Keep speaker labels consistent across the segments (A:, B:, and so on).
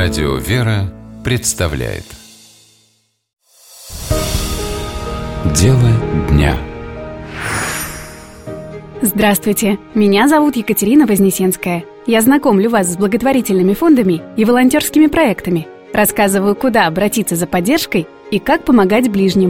A: Радио «Вера» представляет Дело дня.
B: Здравствуйте, меня зовут Екатерина Вознесенская. Я знакомлю вас с благотворительными фондами и волонтерскими проектами. Рассказываю, куда обратиться за поддержкой и как помогать ближним.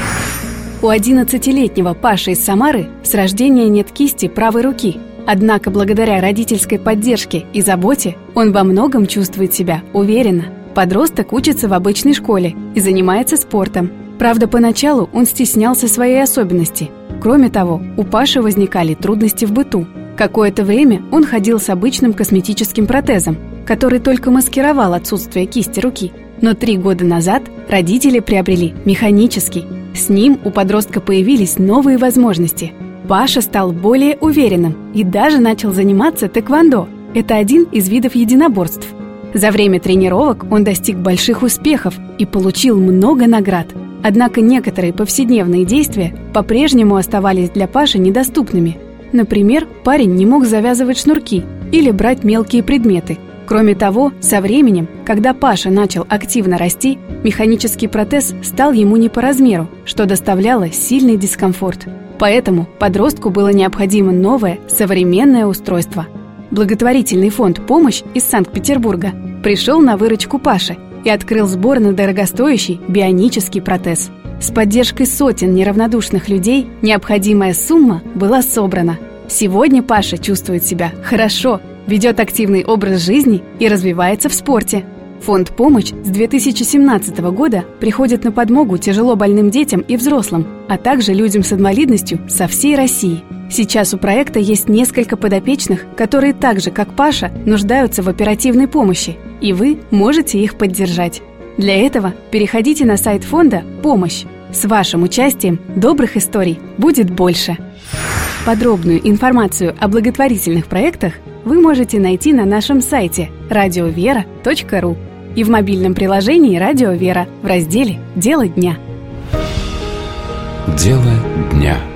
B: У 11-летнего Паши из Самары с рождения нет кисти правой руки. Однако благодаря родительской поддержке и заботе он во многом чувствует себя уверенно. Подросток учится в обычной школе и занимается спортом. Правда, поначалу он стеснялся своей особенности. Кроме того, у Паши возникали трудности в быту. Какое-то время он ходил с обычным косметическим протезом, который только маскировал отсутствие кисти руки. Но 3 года назад родители приобрели механический. С ним у подростка появились новые возможности. Паша стал более уверенным и даже начал заниматься тэквондо. Это один из видов единоборств. За время тренировок он достиг больших успехов и получил много наград. Однако некоторые повседневные действия по-прежнему оставались для Паши недоступными. Например, парень не мог завязывать шнурки или брать мелкие предметы. Кроме того, со временем, когда Паша начал активно расти, механический протез стал ему не по размеру, что доставляло сильный дискомфорт. Поэтому подростку было необходимо новое, современное устройство. Благотворительный фонд «Помощь» из Санкт-Петербурга пришел на выручку Паше и открыл сбор на дорогостоящий бионический протез. С поддержкой сотен неравнодушных людей необходимая сумма была собрана. Сегодня Паша чувствует себя хорошо, ведет активный образ жизни и развивается в спорте. Фонд «Помощь» с 2017 года приходит на подмогу тяжело больным детям и взрослым, а также людям с инвалидностью со всей России. Сейчас у проекта есть несколько подопечных, которые так же, как Паша, нуждаются в оперативной помощи, и вы можете их поддержать. Для этого переходите на сайт фонда «Помощь». С вашим участием добрых историй будет больше. Подробную информацию о благотворительных проектах вы можете найти на нашем сайте radiovera.ru и в мобильном приложении «Радио Вера» в разделе «Дело дня».
A: Дело дня.